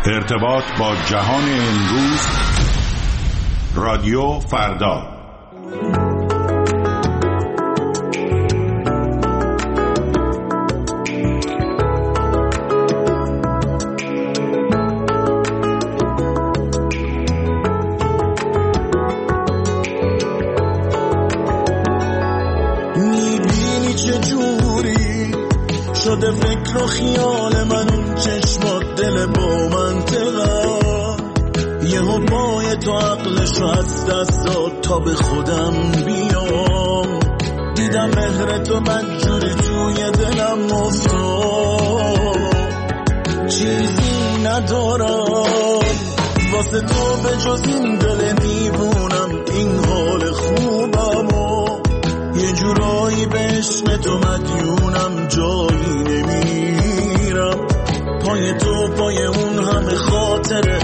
ارتباط با جهان امروز. رادیو فردا. میبینی چه جوری شده فکر و خیال من، اون چشمات دل با منطقه، یهو پای تو عقلشو از دست داد تا به خودم بیام. دیدم مهر تو بدجوری توی دلم افتاد، چیزی ندارم واسه تو به جز این دل دیوونم، این حال خوبم و یه جورایی به عشق تو مدیونم، جایی نمیرم پای تو، پای اون همه خاطره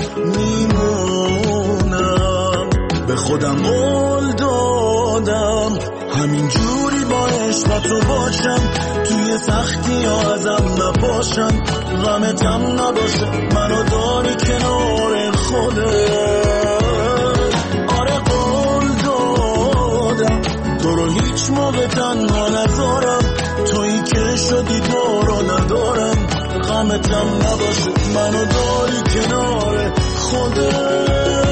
میمونم. به خودم قول دادم همین جوری با عشق تو باشم، توی سختی ها ازم نباشم، غمتم نباشه، منو داری کنار خودت. آره قول دادم تو رو هیچ موقع تنها نذارم، تویی که شدی تو رو ندارم، غمتم نباشه، منو داری کنار خودت.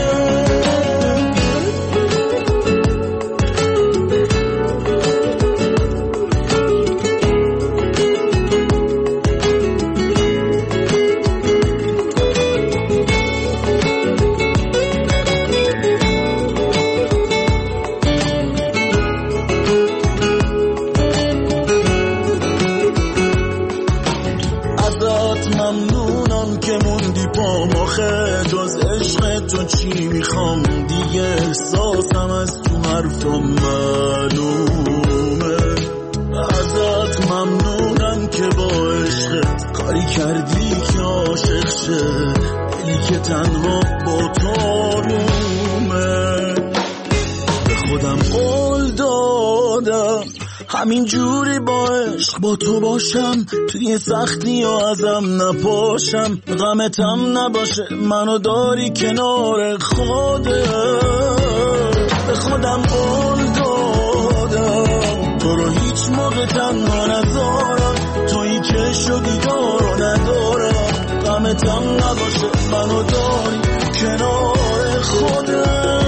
ممنونم که موندی پا مخه، جز عشق تو چی میخوام دیگه، احساسم از تو حرفم معلومه. ازت ممنونم که با عشقت کاری کردی که عاشق شه، دلی که تنها با تو آرومه. به خودم قول دادم همین جوری با عشق با تو باشم، توی سختی ها ازم نپاشم، غمتم نباشه، منو داری کنار خودت. به خودم قول دادم تو رو هیچ موقع تنها نذارم، تویی که شدی دارو ندارم، غمتم نباشه، منو داری کنار خودت.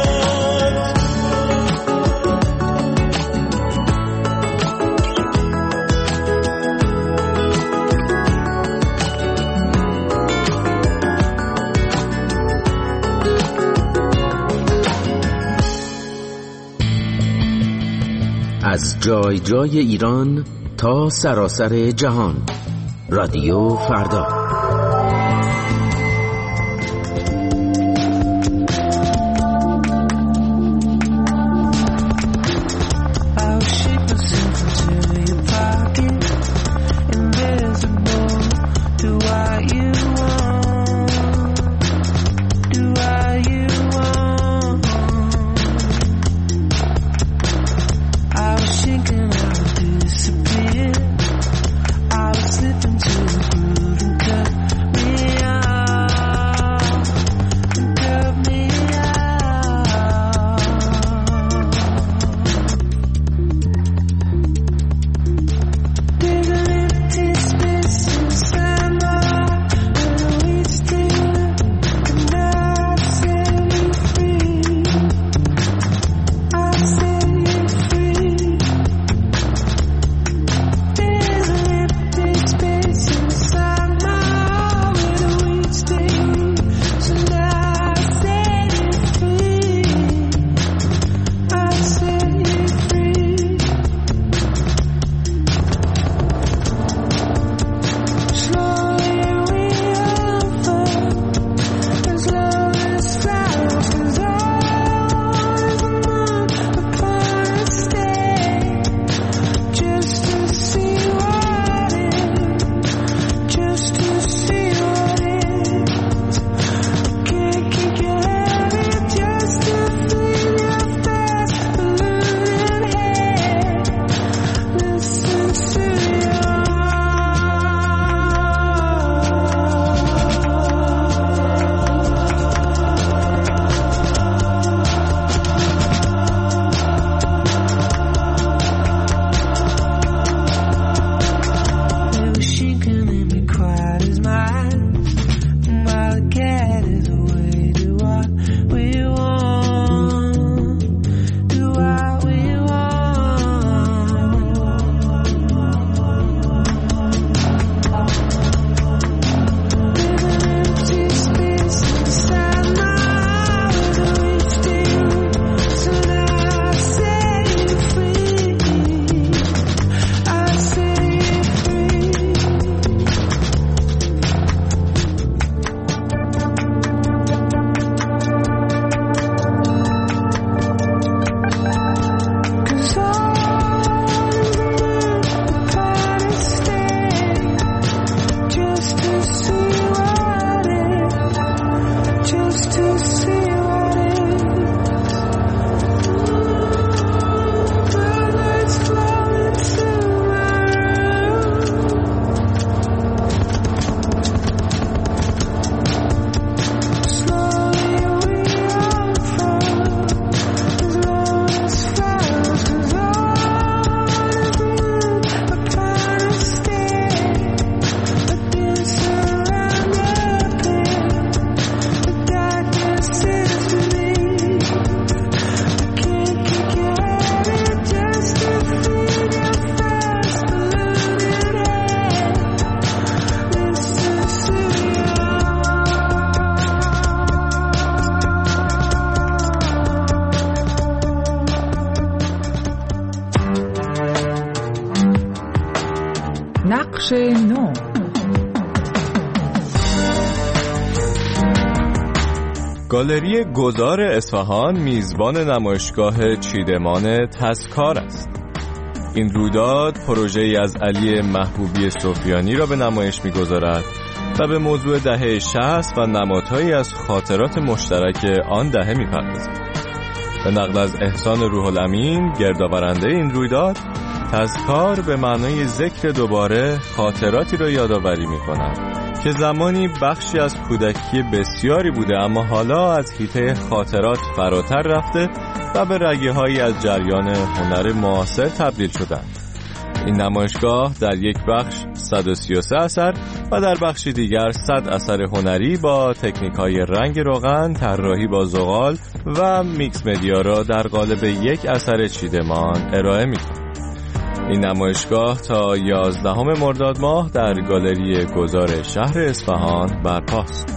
از جای جای ایران تا سراسر جهان، رادیو فردا. Thinking I would disappear, I was slipping to a groove and بخش 9. گالری گذار اصفهان میزبان نمایشگاه چیدمان تذکار است. این رویداد پروژه‌ای از علی محبوبی سفیانی را به نمایش می‌گذارد و به موضوع دهه 60 و نمادهایی از خاطرات مشترک آن دهه می‌پردازد. به نقل از احسان روح الامین گردآورنده این رویداد، تذکار به معنای ذکر دوباره خاطراتی را یادآوری می‌کند که زمانی بخشی از کودکی بسیاری بوده اما حالا از حیطه خاطرات فراتر رفته و به رگه‌هایی از جریان هنر معاصر تبدیل شدند. این نمایشگاه در یک بخش 133 اثر و در بخشی دیگر 100 اثر هنری با تکنیک‌های رنگ روغن، طراحی با زغال و میکس مدیا را در قالب یک اثر چیدمان ارائه می‌کند. این نمایشگاه تا 11 مرداد ماه در گالری گذار شهر اصفهان برپاست.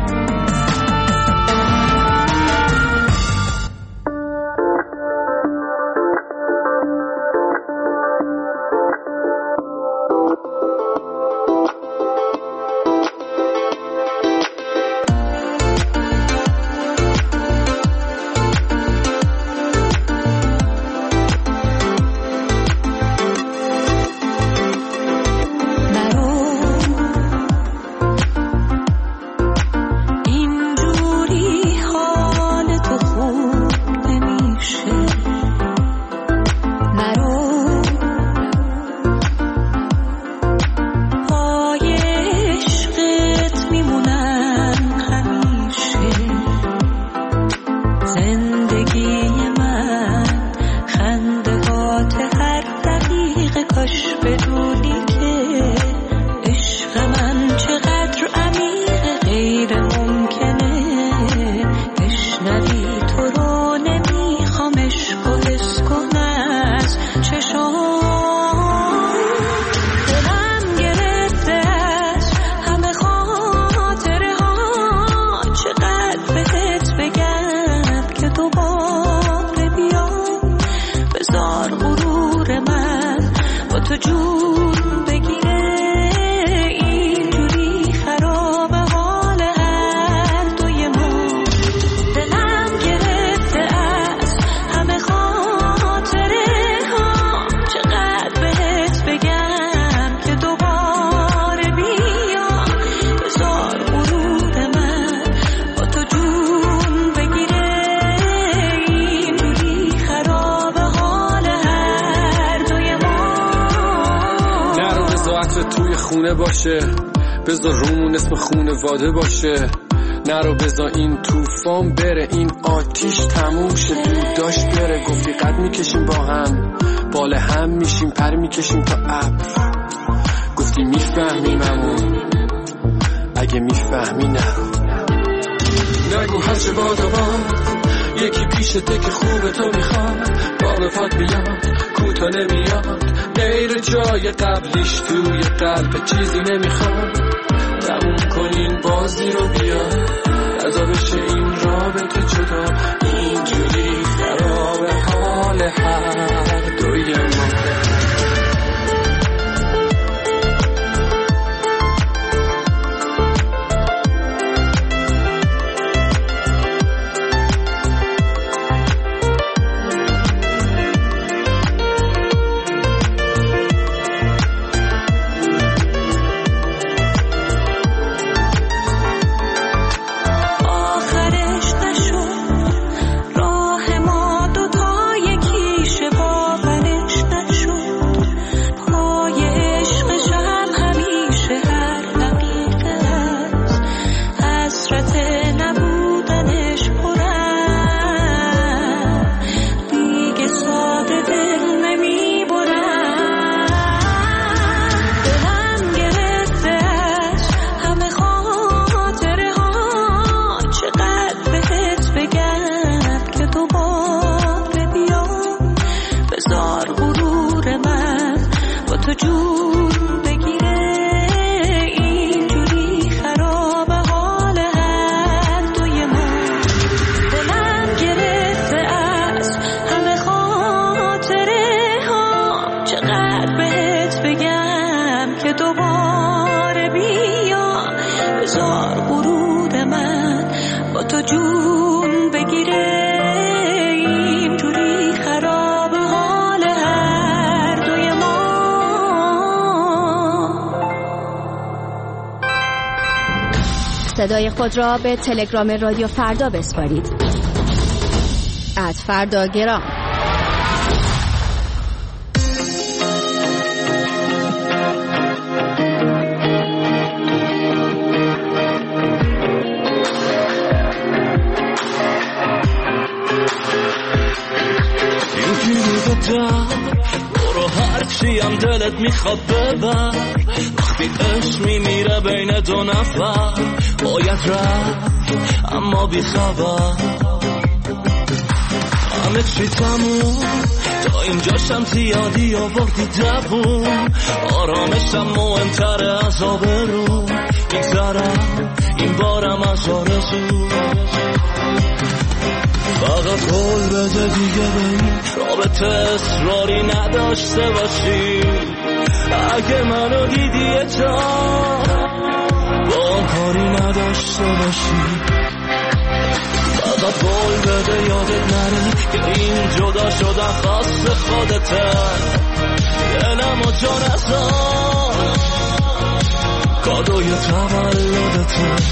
خونه باشه، بذار رومون اسم خونواده باشه. نرو بذار این طوفان بره، این آتیش تموم شه. دود داشت بره، گفتی قد میکشیم با هم، بال هم میشیم، پر میکشیم تا ابر. گفتی میفهمیممون، اگه میفهمی نرو. نگو هرچه باد و باد، یکی پیشته که خوبه تو میخواد. با وفات بیاد، کوتا نمیاد، غیر جای قبلیش توی قلب چیزی نمیخواد. تموم کنین بازی رو بیا، ازا بشه این رابطه جدا. اینجوری خراب حال هر دوی ما. بذار غرور من با تو جون بگیره، اینجوری خراب حال هر دوی ما. صدای خود را به تلگرام رادیو فردا بسپارید. @فرداگرام. برو هرچی هم دلت میخواد ببر، وقتی عشق میمیره بین دو نفر باید رفت اما بی خبر. همه چی تموم تا اینجاشم زیادی آوردی دوون، آرامشم مهمتره از آبرو، میگذرم این بارم از آرزو. فقط قول بده دیگه به این رابطه اصراری نداشته باشی، اگه منو دیدی تا با کاری نداشته باشی. فقط قول بده یادت نره که این جدا شدن خاص خودته، دلمو جا نذار کادوی تولدته.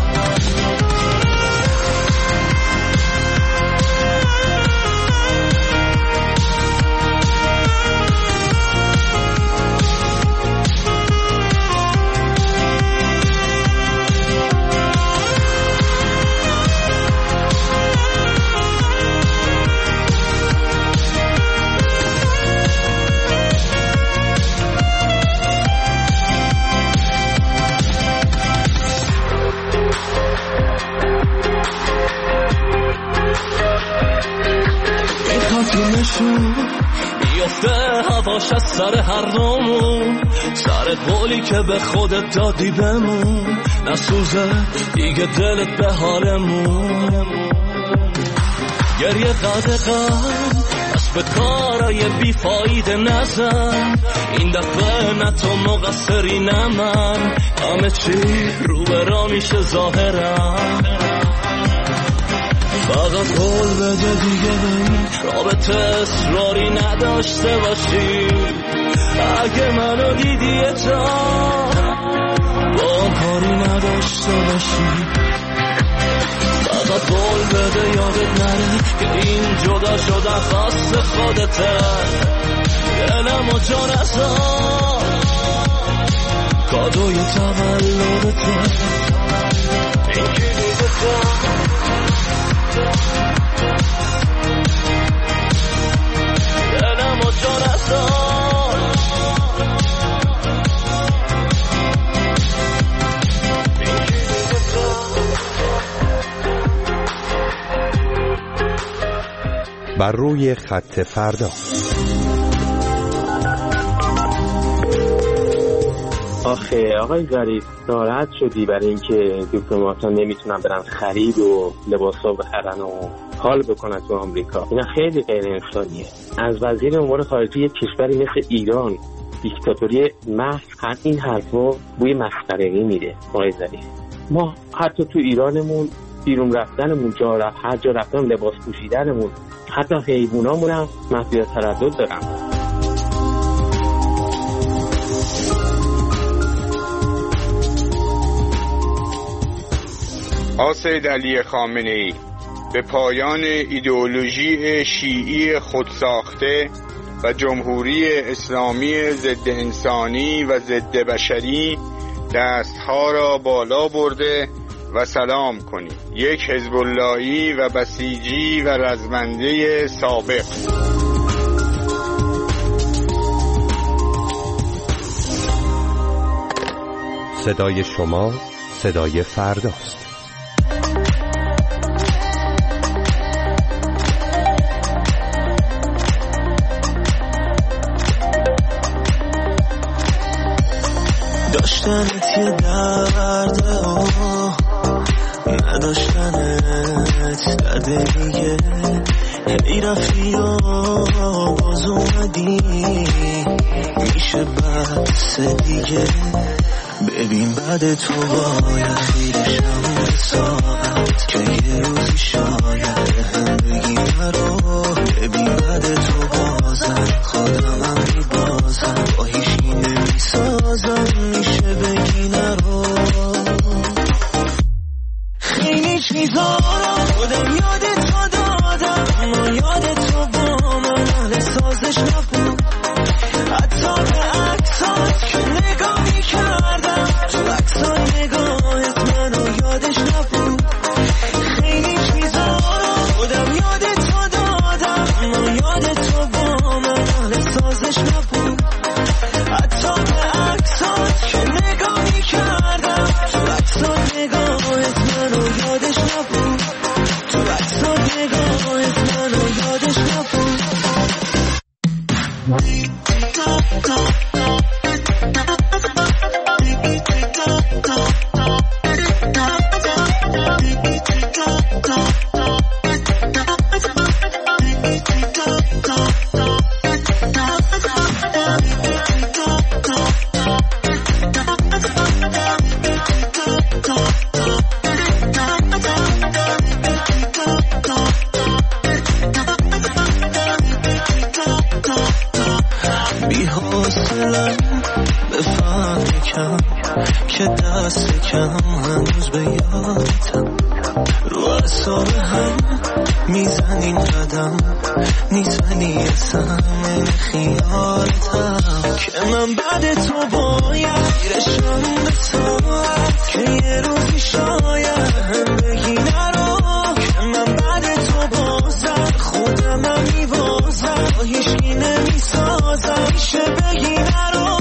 بیفته هواش از سر هر دومون، سر قولی که به خودت دادی بمون، نسوزه دیگه دلت به حالمون. گریه قدقم از به کارای بیفایده نزن، این دفعه نه تو مقصری نه من، همه چی رو به را میشه ظاهرم. فقط قول بده دیگه به این رابطه اصراری نداشته باشی، اگه منو دیدی تا با کاری نداشته باشی. فقط قول بده یادت نره که این جدا شدن خاص خودته، دلمو جا نذار کادوی تولدته. این که دلمو جا نذار. بر روی خط فردا. آخه آقای ظریف ناراحت شدی برای اینکه دیپلمات‌ها نمیتونن برن خرید و لباسا بخرن و حال بکنن تو آمریکا؟ اینا خیلی غیر انسانیه. از وزیر امور خارجه یک کشوری مثل ایران دیکتاتوری محض این حرفا بوی مسخرگی میده. آقای ظریف ما حتی تو ایرانمون بیرون رفتنمون، هر جا رفتن لباس پوشیدنمون، حتی حیوانامون هم مسئله تردد دارن. سید علی خامنه‌ای به پایان ایدئولوژی شیعی خودساخته و جمهوری اسلامی ضد انسانی و ضد بشری دستها را بالا برده و سلام کنید. یک حزب اللهی و بسیجی و رزمنده سابق. صدای شما صدای فرداست. داشتنت یه درده و نداشتنت درده دیگه، ای رفتی و باز اومدی، میشه بس دیگه ببین بعد تو باید خیرشم به ساعت که یه روزی شاید هم بگی نرو. ببین بعد تو بازم خودمم میبازم با هیچی نمیسازم میشه بگی نرو. خیلی چیزا رو خودم یاد تو دادم اما یاد تو با من اهل سازش نبود. حتی به عکسات که نگاه میکردم تو عکسات نگاهت منو یادش نبود. خیلی چیزا رو خودم یاد تو دادم اما یاد تو با من اهل سازش نبود. حتی به عکسات که نگاه میکردم تو عکسات نگاهت منو یادش نبود. تو عکسات نگاهت منو یادش نبود. که دست کم هنوز به یادتم رو اصاب هم میزنین قدم میزنی اصلا خیالتم که من بعد تو باید گیرشم به ساعت که یه روزی شاید هم بگی نرو. که من بعد تو بازم خودمم میبازم با هیچی نمیسازم میشه بگی نرو.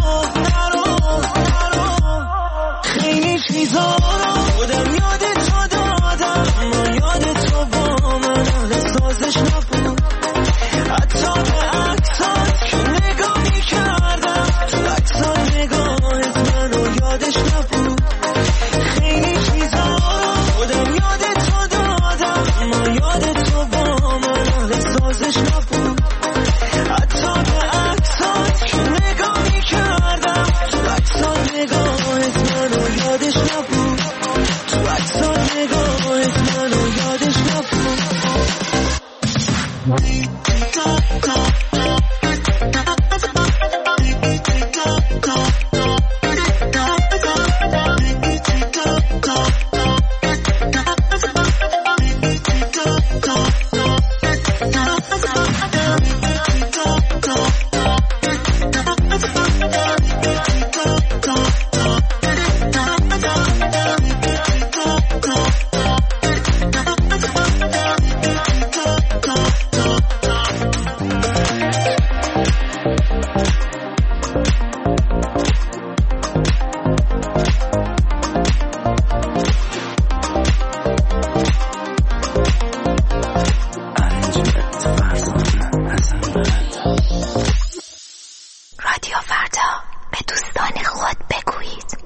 خیلی چیزا رو خودم یاد تو دادم اما یاد تو با من اهل سازش نبود. حتی به عکسات که نگاه میکردم تو عکسات نگاهت منو یادش نبود. خیلی چیزا رو خودم یاد تو دادم اما یاد تو با من اهل سازش نبود. حتی به عکسات که نگاه میکردم تو عکسات نگاهت منو یادش نبود. تو عکسات نگاهت منو یادش نبود. رادیو فردا به دوستان خود بگویید.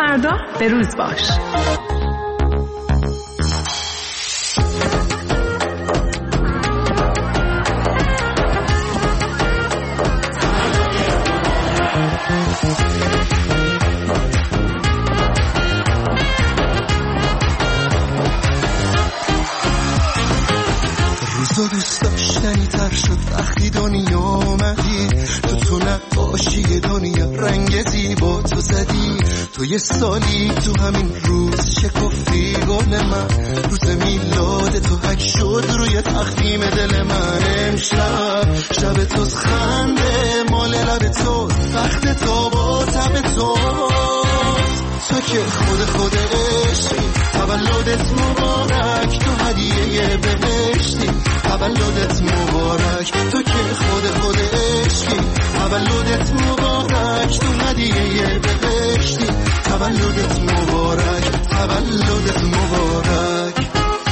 فردا به روز باش. روزا دوست داشتنی تر شد وقتی دنیا آمدی، تو نقاشی دنیا رنگ زیبا تو زدی، تو یه سالی تو همین روز شکفتی گل من، روز میلاد تو حک شد روی تخمیم دل من. امشب شب توز خنده مال لب تو، وقت تو با تب تو، تو که خود عشقی، تولدت مبارک، تو هدیه بهشتی، تولدت مبارک، تو که خود عشقی، تولدت مبارک، تو هدیه بهشتی، تولدت مبارک، تولدت مبارک.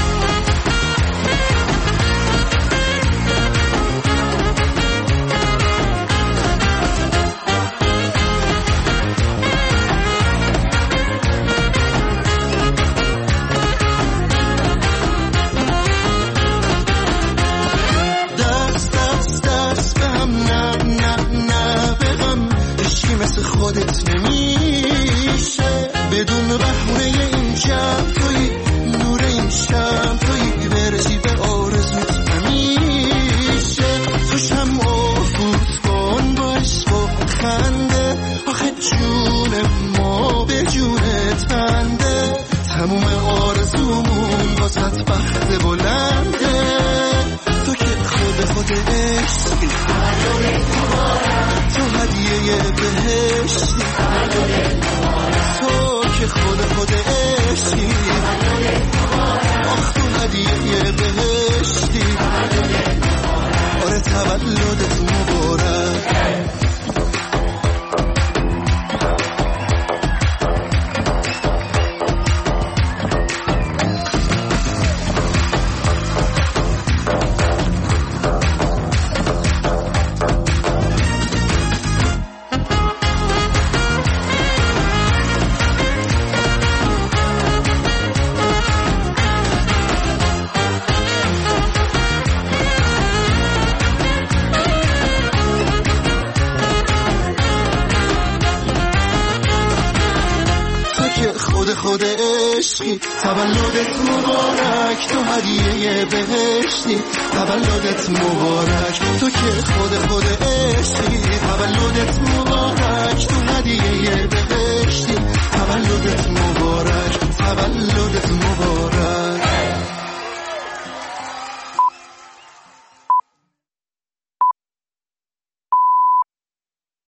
خودت نمیشه بدون بهونه این شب توی نور این شب توی برسی به آرزوت همیشه، تو شمع افوت کن با عشق و خنده، آخه جون ما به جونت بنده، تموم آرزومون واسه بخت بلنده، تو که خود عشقی، تو هدیه بهشتی، تو که خود عشقی، آخ تو هدیه بهشتی، آره تولدت مبارک. خود عشقی، تولدت مبارک، تو هدیه بهشتی، تولدت مبارک، تو که خود عشقی، تولدت